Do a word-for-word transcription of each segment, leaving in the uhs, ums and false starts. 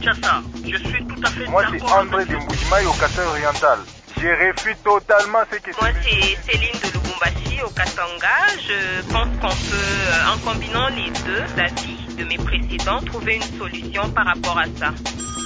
Kinshasa. Je suis tout à fait Moi, d'accord. c'est André de Mbujimaï au Katanga oriental. Je refuse totalement ce que... Moi, c'est Céline de Lubumbashi au Katanga. Je pense qu'on peut, en combinant les deux avis de mes précédents, trouver une solution par rapport à ça.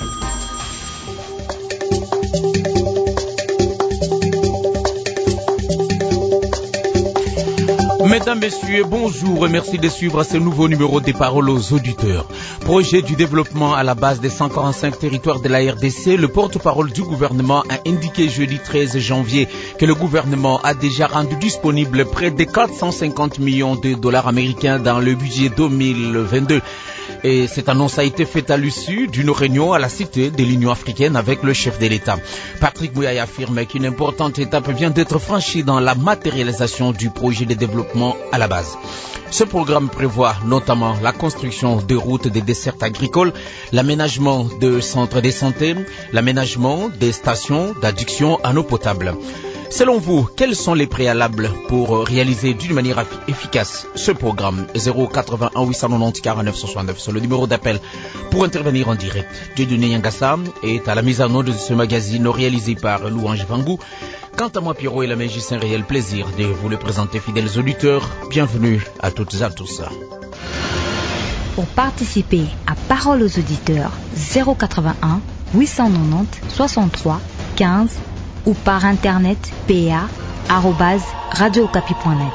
Mesdames, Messieurs, bonjour et merci de suivre ce nouveau numéro des Paroles aux auditeurs. Projet du développement à la base des cent quarante-cinq territoires de la R D C, le porte-parole du gouvernement a indiqué jeudi treize janvier que le gouvernement a déjà rendu disponible près de quatre cent cinquante millions de dollars américains dans le budget deux mille vingt-deux. Et cette annonce a été faite à l'issue d'une réunion à la cité de l'Union africaine avec le chef de l'État. Patrick Mouyaï affirme qu'une importante étape vient d'être franchie dans la matérialisation du projet de développement à la base. Ce programme prévoit notamment la construction de routes des dessertes agricoles, l'aménagement de centres de santé, l'aménagement des stations d'adduction en eau potable. Selon vous, quels sont les préalables pour réaliser d'une manière efficace ce programme? Zéro quatre-vingt-un huit cent quatre-vingt-dix quarante-neuf soixante-neuf, c'est le numéro d'appel pour intervenir en direct. Dieudonné Yangassa est à la mise en œuvre de ce magazine réalisé par Louange Vangou. Quant à moi, Pierrot et la Magie, c'est un réel plaisir de vous le présenter, fidèles auditeurs. Bienvenue à toutes et à tous. Pour participer à Paroles aux auditeurs, zéro quatre-vingt-un huit cent quatre-vingt-dix soixante-trois quinze ou par internet pa arobase radio okapi point net.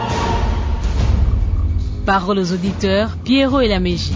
Paroles aux auditeurs, Pierrot et la Magie.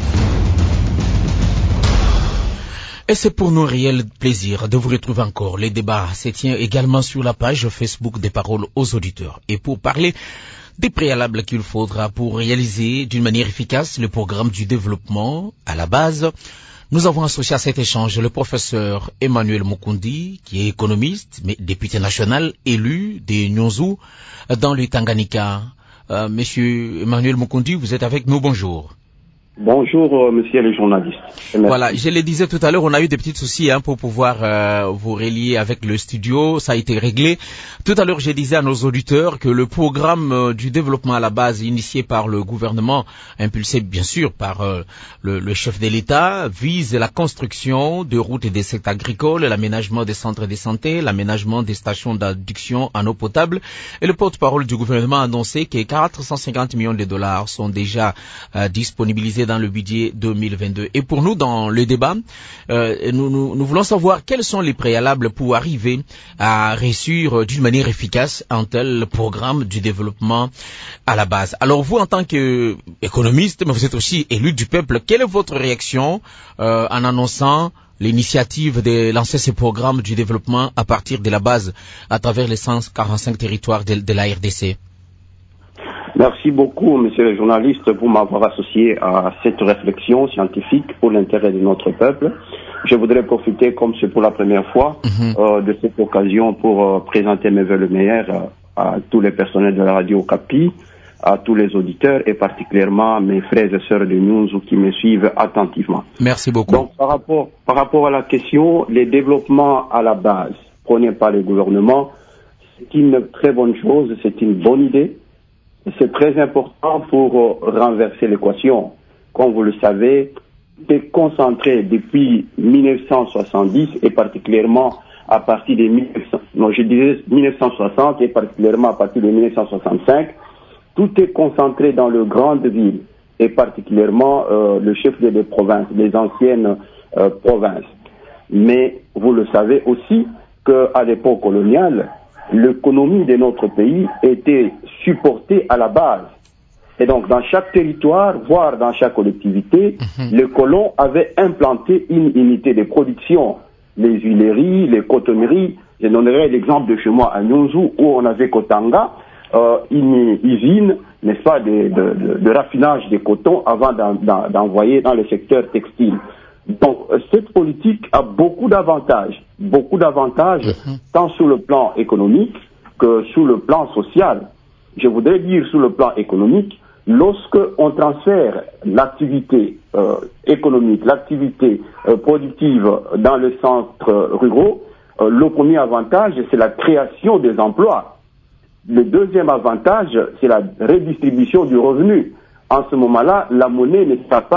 Et c'est pour nous un réel plaisir de vous retrouver encore. Les débats se tient également sur la page Facebook des Paroles aux auditeurs. Et pour parler des préalables qu'il faudra pour réaliser d'une manière efficace le programme du développement à la base, nous avons associé à cet échange le professeur Emmanuel Mukundi, qui est économiste, mais député national, élu des Nyonzou dans le Tanganyika. Euh, Monsieur Emmanuel Mukundi, vous êtes avec nous, bonjour. Bonjour, euh, monsieur le journaliste. Voilà, je le disais tout à l'heure, on a eu des petits soucis hein, pour pouvoir euh, vous relier avec le studio, ça a été réglé. Tout à l'heure, je disais à nos auditeurs que le programme euh, du développement à la base initié par le gouvernement, impulsé bien sûr par euh, le, le chef de l'État, vise la construction de routes et des secteurs agricoles, l'aménagement des centres de santé, l'aménagement des stations d'adduction en eau potable. Et le porte-parole du gouvernement a annoncé que quatre cent cinquante millions de dollars sont déjà euh, disponibilisés dans le budget deux mille vingt-deux. Et pour nous, dans le débat, euh, nous, nous, nous voulons savoir quels sont les préalables pour arriver à réussir d'une manière efficace un tel programme du développement à la base. Alors vous, en tant qu'économiste, mais vous êtes aussi élu du peuple, quelle est votre réaction euh, en annonçant l'initiative de lancer ce programme du développement à partir de la base à travers les cent quarante-cinq territoires de, de la R D C? Merci beaucoup, monsieur le journaliste, pour m'avoir associé à cette réflexion scientifique pour l'intérêt de notre peuple. Je voudrais profiter, comme c'est pour la première fois, mm-hmm. euh, de cette occasion pour euh, présenter mes vœux le meilleur euh, à tous les personnels de la radio Okapi, à tous les auditeurs et particulièrement à mes frères et sœurs de Nyonzou qui me suivent attentivement. Merci beaucoup. Donc, par rapport, par rapport à la question, les développements à la base prônés par le gouvernement, c'est une très bonne chose, c'est une bonne idée. C'est très important pour euh, renverser l'équation. Comme vous le savez, c'est concentré depuis mille neuf cent soixante-dix et particulièrement à partir de mille neuf cents, non, je disais mille neuf cent soixante et particulièrement à partir de mille neuf cent soixante-cinq, tout est concentré dans les grandes villes et particulièrement euh, le chef-lieu des provinces, les anciennes euh, provinces. Mais vous le savez aussi qu'à l'époque coloniale, l'économie de notre pays était supportée à la base. Et donc, dans chaque territoire, voire dans chaque collectivité, mmh. les colons avaient implanté une unité de production. Les huileries, les cotonneries. Je donnerai l'exemple de chez moi à Nyonzou, où on avait Kotanga, euh, une usine, n'est-ce pas, de, de, de, de raffinage de coton avant d'en, d'en, d'envoyer dans le secteur textile. Donc, cette politique a beaucoup d'avantages, beaucoup d'avantages, mmh. tant sur le plan économique que sur le plan social. Je voudrais dire sur le plan économique, lorsque on transfère l'activité euh, économique, l'activité euh, productive dans les centres ruraux, euh, le premier avantage, c'est la création des emplois. Le deuxième avantage, c'est la redistribution du revenu. En ce moment-là, la monnaie ne sera pas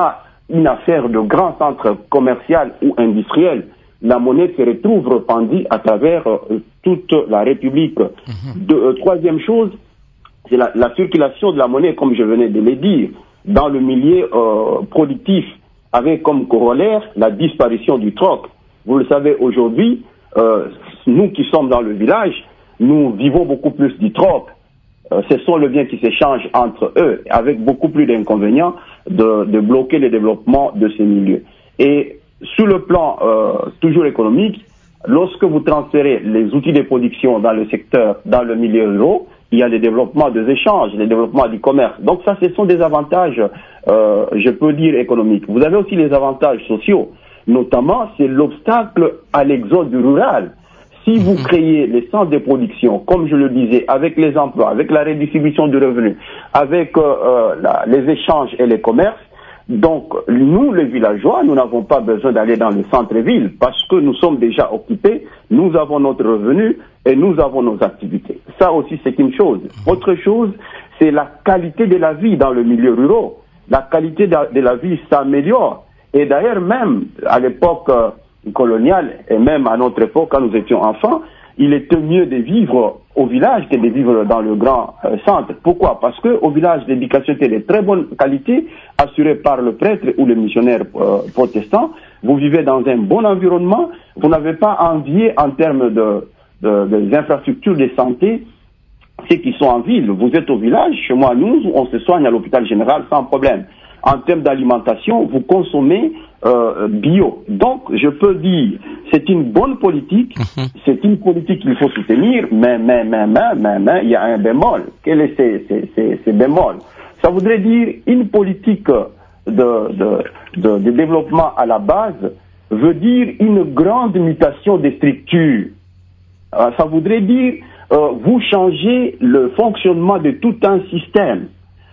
une affaire de grand centre commercial ou industriel. La monnaie se retrouve répandue à travers euh, toute la République. Mm-hmm. De, euh, troisième chose, c'est la, la circulation de la monnaie, comme je venais de le dire, dans le milieu euh, productif, avec comme corollaire la disparition du troc. Vous le savez, aujourd'hui, euh, nous qui sommes dans le village, nous vivons beaucoup plus du troc. Euh, ce sont les biens qui s'échangent entre eux, avec beaucoup plus d'inconvénients de, de bloquer le développement de ces milieux. Et sur le plan euh, toujours économique, lorsque vous transférez les outils de production dans le secteur, dans le milieu rural, il y a le développement des échanges, le développement du commerce. Donc ça, ce sont des avantages, euh, je peux dire, économiques. Vous avez aussi les avantages sociaux. Notamment, c'est l'obstacle à l'exode rural. Si vous créez les centres de production, comme je le disais, avec les emplois, avec la redistribution du revenu, avec euh, euh, la, les échanges et les commerces, donc nous, les villageois, nous n'avons pas besoin d'aller dans le centre-ville parce que nous sommes déjà occupés, nous avons notre revenu et nous avons nos activités. Ça aussi, c'est une chose. Autre chose, c'est la qualité de la vie dans le milieu rural. La qualité de, de la vie s'améliore. Et d'ailleurs, même à l'époque euh, coloniale et même à notre époque, quand nous étions enfants, il était mieux de vivre au village que de vivre dans le grand euh, centre. Pourquoi? Parce qu'au village, l'éducation était de très bonne qualité, assurée par le prêtre ou le missionnaire euh, protestant. Vous vivez dans un bon environnement. Vous n'avez pas à envier en termes de, de, des infrastructures de santé ceux qui sont en ville. Vous êtes au village, chez moi, nous, on se soigne à l'hôpital général sans problème. En termes d'alimentation, vous consommez euh, bio. Donc, je peux dire, c'est une bonne politique, mmh. c'est une politique qu'il faut soutenir, mais, mais, mais, mais, mais, mais, il y a un bémol. Quel est ce, ce, ce, ce bémol? Ça voudrait dire une politique de, de, de, de développement à la base veut dire une grande mutation des structures. Euh, ça voudrait dire, euh, vous changez le fonctionnement de tout un système.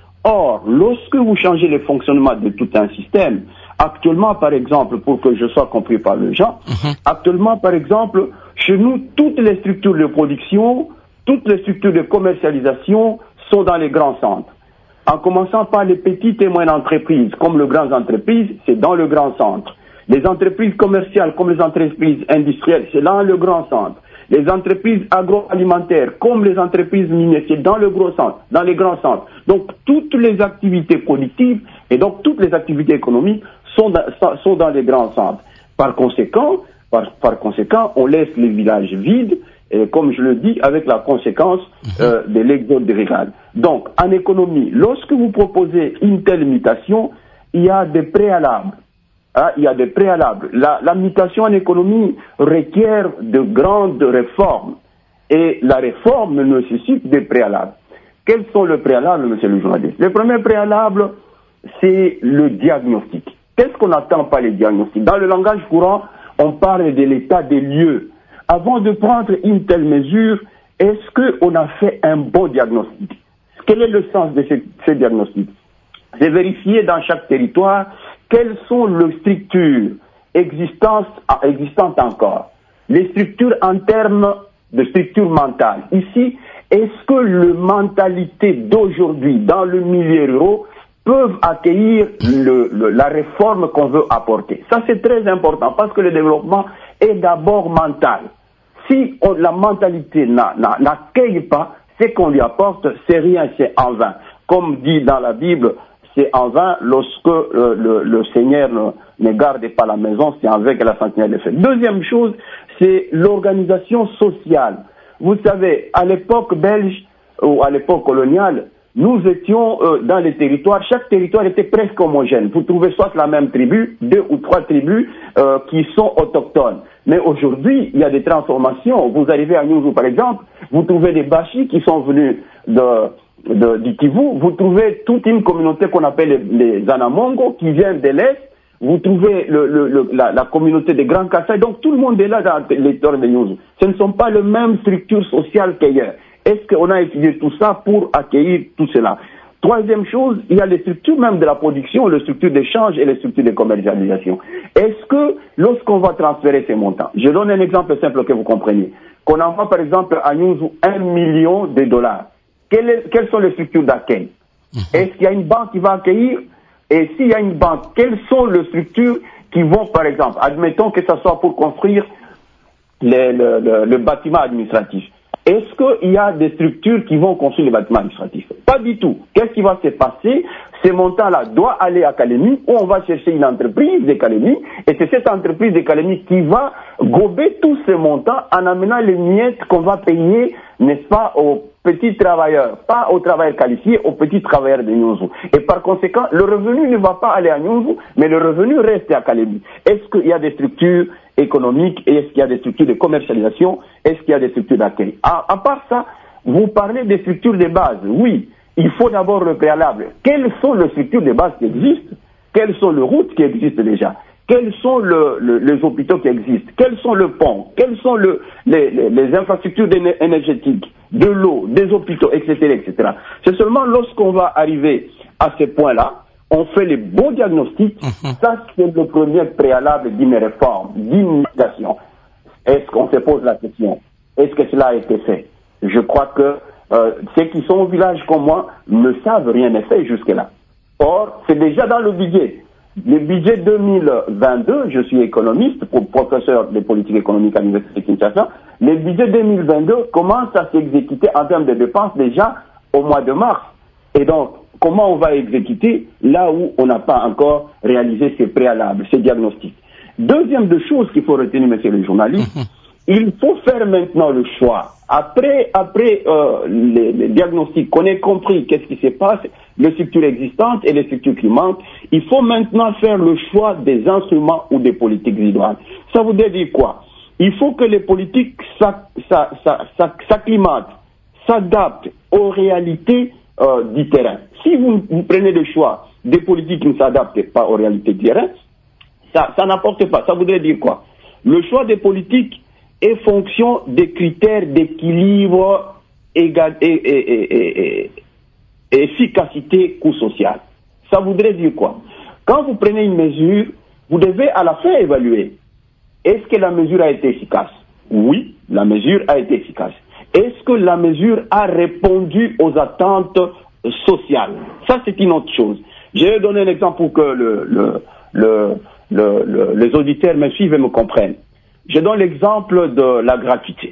Or, lorsque vous changez le fonctionnement de tout un système, actuellement, par exemple, pour que je sois compris par les gens, mmh. actuellement, par exemple, chez nous, toutes les structures de production, toutes les structures de commercialisation sont dans les grands centres. En commençant par les petites et moyennes entreprises, comme les grandes entreprises, c'est dans le grand centre. Les entreprises commerciales, comme les entreprises industrielles, c'est dans le grand centre. Les entreprises agroalimentaires, comme les entreprises minières, c'est dans le gros centre, dans les grands centres. Donc, toutes les activités productives et donc toutes les activités économiques sont dans, sont dans les grands centres. Par conséquent, par, par conséquent, on laisse les villages vides, et comme je le dis, avec la conséquence euh, de l'exode rural. Donc, en économie, lorsque vous proposez une telle mutation, il y a des préalables. Ah, il y a des préalables. La, la mutation en économie requiert de grandes réformes. Et la réforme nécessite des préalables. Quels sont les préalables, monsieur le journaliste? Le premier préalable, c'est le diagnostic. Qu'est-ce qu'on attend par les diagnostics? Dans le langage courant, on parle de l'état des lieux. Avant de prendre une telle mesure, est-ce qu'on a fait un bon diagnostic? Quel est le sens de ce, ce diagnostic? C'est vérifier dans chaque territoire quelles sont les structures existantes, existantes encore. Les structures en termes de structure mentale. Ici, est-ce que les mentalités d'aujourd'hui dans le milieu rural peuvent accueillir le, le, la réforme qu'on veut apporter? Ça, c'est très important parce que le développement est d'abord mental. Si on, la mentalité n'accueille pas, ce qu'on lui apporte, c'est rien, c'est en vain. Comme dit dans la Bible, c'est en vain lorsque euh, le, le Seigneur ne, ne garde pas la maison, c'est en vain que la sentinelle est faite. Deuxième chose, c'est l'organisation sociale. Vous savez, à l'époque belge ou à l'époque coloniale, nous étions euh, dans les territoires, chaque territoire était presque homogène. Vous trouvez soit la même tribu, deux ou trois tribus euh, qui sont autochtones. Mais aujourd'hui, il y a des transformations. Vous arrivez à Nyunzu, par exemple, vous trouvez des Bachis qui sont venus de... De, du Kivu, vous trouvez toute une communauté qu'on appelle les, les Anamongo qui viennent de l'Est, vous trouvez le, le, le, la, la communauté des Grands Kassai, donc tout le monde est là dans les territoires de Nyunzu. Ce ne sont pas les mêmes structures sociales qu'ailleurs. Est-ce qu'on a étudié tout ça pour accueillir tout cela? Troisième chose, il y a les structures même de la production, les structures d'échange et les structures de commercialisation. Est-ce que lorsqu'on va transférer ces montants, je donne un exemple simple que vous compreniez, qu'on envoie par exemple à Nyunzu un million de dollars, Quelle est, quelles sont les structures d'accueil? Mmh. Est-ce qu'il y a une banque qui va accueillir? Et s'il y a une banque, quelles sont les structures qui vont, par exemple, admettons que ce soit pour construire le, le, le, le bâtiment administratif. Est-ce qu'il y a des structures qui vont construire les bâtiments administratifs? Pas du tout. Qu'est-ce qui va se passer? Ces montants-là doivent aller à Kalemi, où on va chercher une entreprise de Kalemi, et c'est cette entreprise de Kalemi qui va gober tous ces montants en amenant les miettes qu'on va payer, n'est-ce pas, aux petits travailleurs, pas aux travailleurs qualifiés, aux petits travailleurs de Nyonzou. Et par conséquent, le revenu ne va pas aller à Nyonzou, mais le revenu reste à Kalemi. Est-ce qu'il y a des structures économiques, est-ce qu'il y a des structures de commercialisation, est-ce qu'il y a des structures d'accueil? À, à part ça, vous parlez des structures de base. Oui, il faut d'abord le préalable. Quelles sont les structures de base qui existent? Quelles sont les routes qui existent déjà? Quels sont le, le, les hôpitaux qui existent? Quels sont les ponts? Quelles sont le, les, les, les infrastructures énergétiques, de l'eau, des hôpitaux, et cetera, et cetera. C'est seulement lorsqu'on va arriver à ce point-là, on fait les bons diagnostics. Mmh. Ça, c'est le premier préalable d'une réforme, d'une migration. Est-ce qu'on se pose la question? Est-ce que cela a été fait? Je crois que euh, ceux qui sont au village comme moi ne savent rien n'est fait jusque-là. Or, c'est déjà dans le budget. Le budget deux mille vingt-deux, je suis économiste, pour professeur de politique économique à l'Université de Kinshasa, le budget deux mille vingt-deux commence à s'exécuter en termes de dépenses déjà au mois de mars. Et donc, comment on va exécuter là où on n'a pas encore réalisé ces préalables, ces diagnostics? Deuxième de choses qu'il faut retenir, monsieur le journaliste, il faut faire maintenant le choix. Après, après euh, les, les diagnostics, qu'on ait compris qu'est-ce qui se passe, les structures existantes et les structures qui manquent, il faut maintenant faire le choix des instruments ou des politiques idoines. Ça voudrait dire quoi? Il faut que les politiques s'acclimatent, s'adaptent aux réalités euh, du terrain. Si vous, vous prenez le choix des politiques qui ne s'adaptent pas aux réalités du terrain, ça, ça n'apporte pas. Ça voudrait dire quoi? Le choix des politiques est fonction des critères d'équilibre et, et, et, et, et efficacité coût social. Ça voudrait dire quoi? Quand vous prenez une mesure, vous devez à la fin évaluer. Est-ce que la mesure a été efficace? Oui, la mesure a été efficace. Est-ce que la mesure a répondu aux attentes sociales? Ça, c'est une autre chose. Je vais donner un exemple pour que le, le, le, le, le, les auditeurs me suivent et me comprennent. Je donne l'exemple de la gratuité.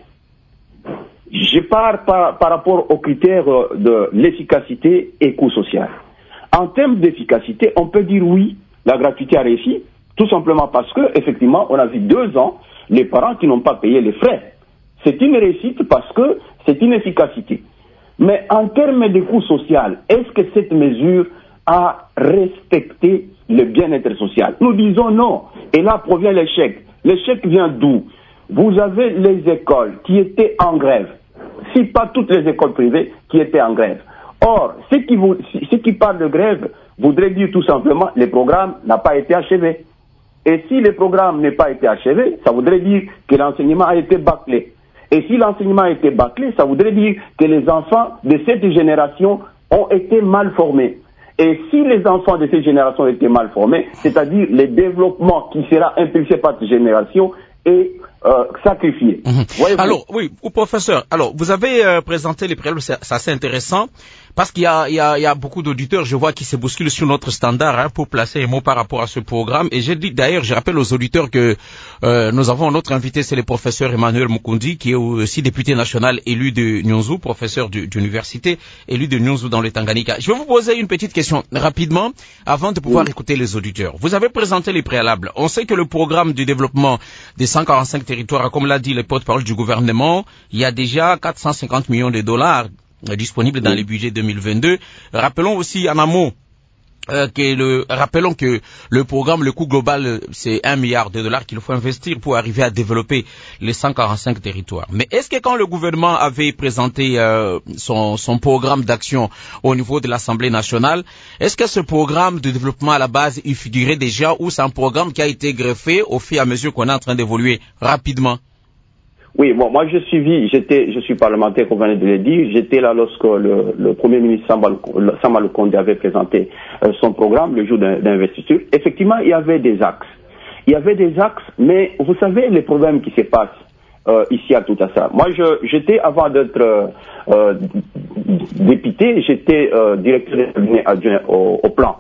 Je pars par, par rapport aux critères de l'efficacité et coût social. En termes d'efficacité, on peut dire oui, la gratuité a réussi, tout simplement parce que, effectivement, on a vu deux ans les parents qui n'ont pas payé les frais. C'est une réussite parce que c'est une efficacité. Mais en termes de coût social, est-ce que cette mesure a respecté le bien-être social? Nous disons non. Et là provient l'échec. L'échec vient d'où? Vous avez les écoles qui étaient en grève, si pas toutes les écoles privées qui étaient en grève. Or, ceux qui, vous, ceux qui parlent de grève voudraient dire tout simplement que le programme n'a pas été achevé. Et si le programme n'a pas été achevé, ça voudrait dire que l'enseignement a été bâclé. Et si l'enseignement a été bâclé, ça voudrait dire que les enfants de cette génération ont été mal formés. Et si les enfants de cette génération ont été mal formés, c'est-à-dire le développement qui sera impulsé par cette génération est euh, sacrifié. Mmh. Alors, oui, professeur, alors, vous avez euh, présenté les préalables, c'est assez intéressant, parce qu'il y a, il y a, il y a beaucoup d'auditeurs, je vois, qui se bousculent sur notre standard hein, pour placer un mot par rapport à ce programme. Et j'ai dit, d'ailleurs, je rappelle aux auditeurs que euh, nous avons notre invité, c'est le professeur Emmanuel Mukundi, qui est aussi député national élu de Nyonzou, professeur d'université, élu de Nyonzou dans le Tanganyika. Je vais vous poser une petite question rapidement, avant de pouvoir oui. écouter les auditeurs. Vous avez présenté les préalables. On sait que le programme du développement des cent quarante-cinq territoires, comme l'a dit le porte-parole du gouvernement, il y a déjà quatre cent cinquante millions de dollars disponibles dans oui. le budget deux mille vingt-deux. Rappelons aussi en amont euh, que le rappelons que le programme, le coût global, c'est un milliard de dollars qu'il faut investir pour arriver à développer les cent quarante-cinq territoires. Mais est-ce que quand le gouvernement avait présenté euh, son, son programme d'action au niveau de l'Assemblée nationale, est-ce que ce programme de développement à la base y figurait déjà ou c'est un programme qui a été greffé au fur et à mesure qu'on est en train d'évoluer rapidement? Oui, bon, moi je suis, j'étais, je suis parlementaire, comme vous venez de le dire. J'étais là lorsque le, le Premier ministre Sama Lukonde avait présenté euh, son programme le jour d'investiture. Effectivement, il y avait des axes. Il y avait des axes, mais vous savez les problèmes qui se passent euh, ici à tout à ça. Moi, je, j'étais avant d'être euh, député, j'étais euh, directeur de cabinet adjoint au, au plan.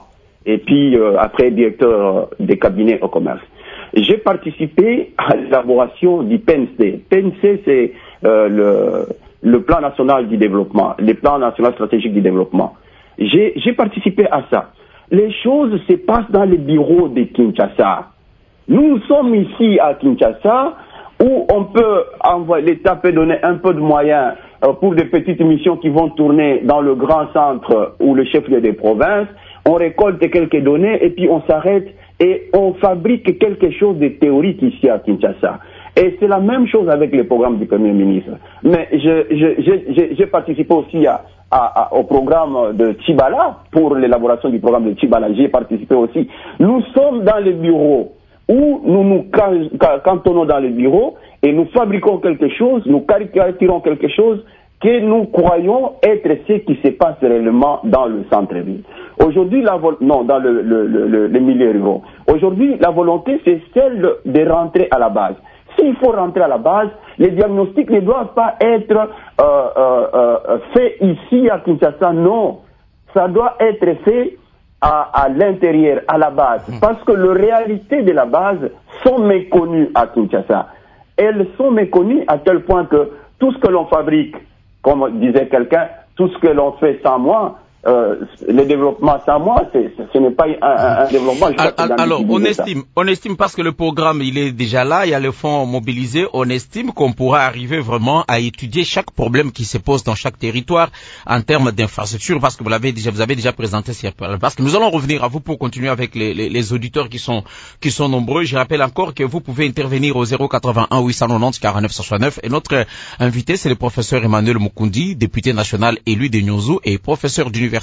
et puis euh, après directeur des cabinets au commerce. J'ai participé à l'élaboration du P N C. P N C, c'est euh, le, le plan national du développement, le plan national stratégique du développement. J'ai, j'ai participé à ça. Les choses se passent dans les bureaux de Kinshasa. Nous sommes ici à Kinshasa, où on peut envoyer, l'État peut donner un peu de moyens euh, pour des petites missions qui vont tourner dans le grand centre ou le chef-lieu des provinces. On récolte quelques données et puis on s'arrête et on fabrique quelque chose de théorique ici à Kinshasa. Et c'est la même chose avec les programmes du Premier ministre. Mais je, je, je, j'ai participé aussi à, à, à, au programme de Tchibala, pour l'élaboration du programme de Tchibala. J'ai participé aussi. Nous sommes dans les bureaux où nous nous cantonnons dans les bureaux et nous fabriquons quelque chose, nous caricaturons quelque chose que nous croyons être ce qui se passe réellement dans le centre-ville. Aujourd'hui, la vo- non, dans le, le, le, le milieu rural. Aujourd'hui, la volonté, c'est celle de rentrer à la base. S'il faut rentrer à la base, les diagnostics ne doivent pas être euh, euh, euh, faits ici à Kinshasa, non. Ça doit être fait à, à l'intérieur, à la base. Parce que les réalités de la base sont méconnues à Kinshasa. Elles sont méconnues à tel point que tout ce que l'on fabrique, comme disait quelqu'un, tout ce que l'on fait sans moi, euh, le développement sans moi, c'est, ce n'est pas un, un, un développement. Alors, alors on estime, on estime parce que le programme il est déjà là, il y a le fonds mobilisé, on estime qu'on pourra arriver vraiment à étudier chaque problème qui se pose dans chaque territoire en termes d'infrastructure, parce que vous l'avez déjà, vous avez déjà présenté, parce que nous allons revenir à vous pour continuer avec les, les, les auditeurs qui sont qui sont nombreux. Je rappelle encore que vous pouvez intervenir au zéro quatre-vingt-un huit cent quatre-vingt-dix quarante-neuf soixante-neuf et notre invité c'est le professeur Emmanuel Mukundi, député national élu de Nyonzo et professeur d'université.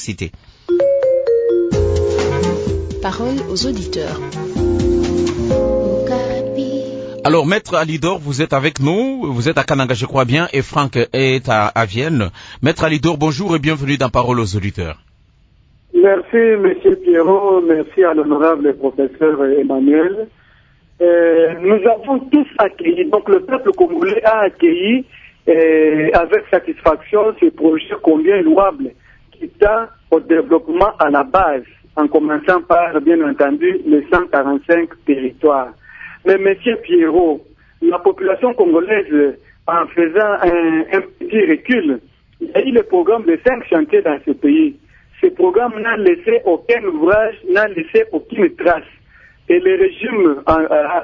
Parole aux auditeurs. Alors, Maître Alidor, vous êtes avec nous, vous êtes à Kananga, je crois bien, et Franck est à, à Vienne. Maître Alidor, bonjour et bienvenue dans Parole aux auditeurs. Merci, Monsieur Pierrot, merci à l'honorable professeur Emmanuel. Euh, nous avons tous accueilli, donc le peuple congolais a accueilli euh, avec satisfaction ce projet combien louable qui tend au développement à la base, en commençant par, bien entendu, les cent quarante-cinq territoires. Mais, Monsieur Pierrot, la population congolaise, en faisant un, un petit recul, il y a eu le programme de cinq chantiers dans ce pays. Ce programme n'a laissé aucun ouvrage, n'a laissé aucune trace. Et le régime en,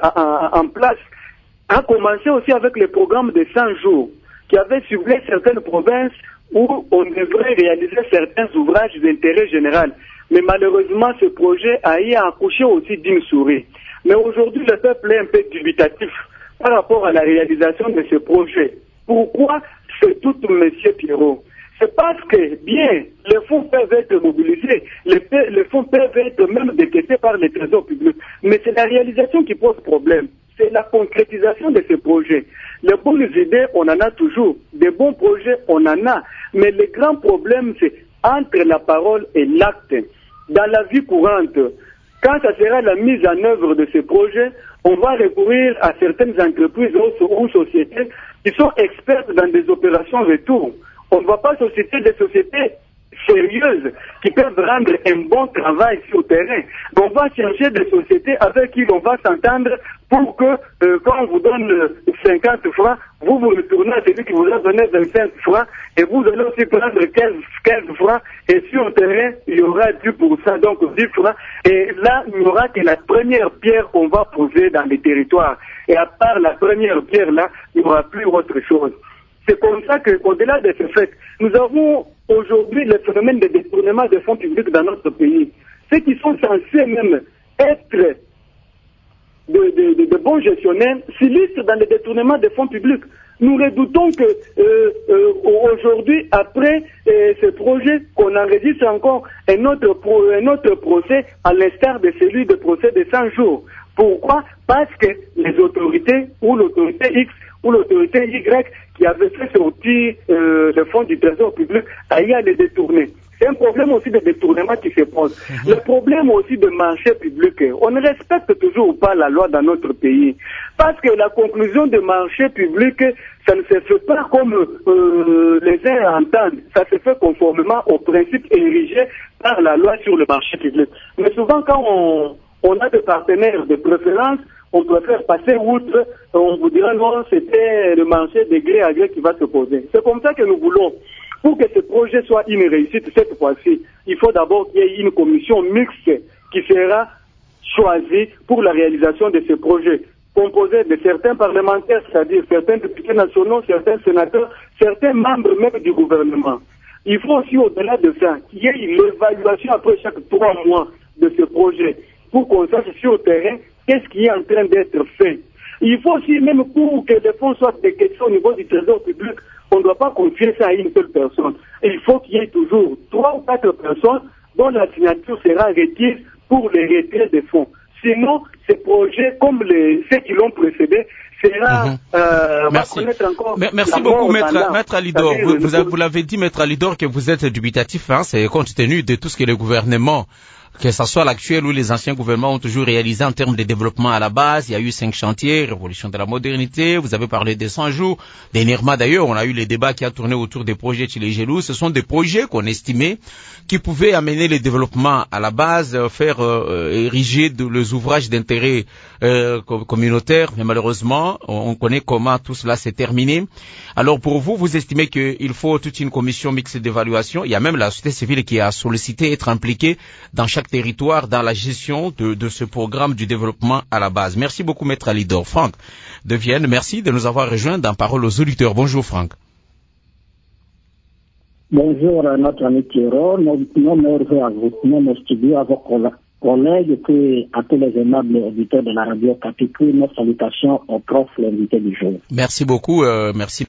en, en place a commencé aussi avec le programme de cent jours, qui avait ciblé certaines provinces où on devrait réaliser certains ouvrages d'intérêt général. Mais malheureusement, ce projet a eu accouché aussi d'une souris. Mais aujourd'hui, le peuple est un peu dubitatif par rapport à la réalisation de ce projet. Pourquoi c'est tout, Monsieur Pierrot? C'est parce que, bien, les fonds peuvent être mobilisés, les, les fonds peuvent être même décaissés par les trésors publics, mais c'est la réalisation qui pose problème. C'est la concrétisation de ces projets. Les bonnes idées, on en a toujours. Des bons projets, on en a. Mais le grand problème, c'est entre la parole et l'acte. Dans la vie courante, quand ça sera la mise en œuvre de ces projets, on va recourir à certaines entreprises ou sociétés qui sont expertes dans des opérations retour. On ne va pas susciter des sociétés sérieuses qui peuvent rendre un bon travail sur le terrain. On va chercher des sociétés avec qui on va s'entendre pour que euh, quand on vous donne euh, cinquante francs, vous vous retournez à celui qui vous a donné vingt-cinq francs et vous allez aussi prendre quinze francs et sur le terrain, il y aura dix pour cent, donc dix francs. Et là, il n'y aura que la première pierre qu'on va poser dans les territoires. Et à part la première pierre là, il n'y aura plus autre chose. C'est comme ça qu'au-delà de ce fait, nous avons aujourd'hui le phénomène de détournement des fonds publics dans notre pays. Ceux qui sont censés même être de, de, de, de bons gestionnaires s'illustrent dans le détournement des fonds publics. Nous redoutons que euh, euh, aujourd'hui, après euh, ce projet, qu'on enregistre encore un autre, pro, un autre procès à l'instar de celui de procès de cent jours. Pourquoi? Parce que les autorités ou l'autorité X ou l'autorité Y qui avait fait sortir euh, le fonds du trésor public a eu à les détourner. C'est un problème aussi de détournement qui se pose. Mm-hmm. Le problème aussi de marché public, on ne respecte toujours pas la loi dans notre pays. Parce que la conclusion de marché public, ça ne se fait pas comme euh, les uns entendent. Ça se fait conformément aux principes érigés par la loi sur le marché public. Mais souvent, quand on, on a des partenaires de préférence, on préfère passer outre, on vous dira non, c'était le marché de gré à gré qui va se poser. C'est comme ça que nous voulons. Pour que ce projet soit une réussite cette fois-ci, il faut d'abord qu'il y ait une commission mixte qui sera choisie pour la réalisation de ce projet, composée de certains parlementaires, c'est-à-dire certains députés nationaux, certains sénateurs, certains membres même du gouvernement. Il faut aussi, au-delà de ça, qu'il y ait une évaluation après chaque trois mois de ce projet, pour qu'on sache sur le terrain qu'est-ce qui est en train d'être fait. Il faut aussi, même pour que les fonds soient des questions au niveau du trésor public, on ne doit pas confier ça à une seule personne. Il faut qu'il y ait toujours trois ou quatre personnes dont la signature sera requise pour le retrait des fonds. Sinon, ces projets, comme les, ceux qui l'ont précédé, sera, mm-hmm. euh, merci. encore Merci beaucoup, maître, maître Alidor. Vous, vous, vous l'avez dit, maître Alidor, que vous êtes dubitatif, hein, c'est compte tenu de tout ce que le gouvernement, que ce soit l'actuel ou les anciens gouvernements, ont toujours réalisé en termes de développement à la base. Il y a eu cinq chantiers, révolution de la modernité, vous avez parlé des cent jours, des N I R M A d'ailleurs, on a eu les débats qui a tourné autour des projets de Tchilégelou. Ce sont des projets qu'on estimait qui pouvaient amener le développement à la base, faire euh, ériger de, les ouvrages d'intérêt euh, communautaire, mais malheureusement, on, on connaît comment tout cela s'est terminé. Alors pour vous, vous estimez qu'il faut toute une commission mixte d'évaluation. Il y a même la société civile qui a sollicité être impliquée dans chaque territoire dans la gestion de, de ce programme du développement à la base. Merci beaucoup, maître Alidor. Franck de Vienne, merci de nous avoir rejoints dans Parole aux auditeurs. Bonjour, Franck. Bonjour à notre ami Thierry, nos merveilleux à vous, nos studios, à vos collègues, et puis à tous les aimables auditeurs de la radio Capicou, nos salutations aux profs, l'invité du jour. Merci beaucoup, euh, merci.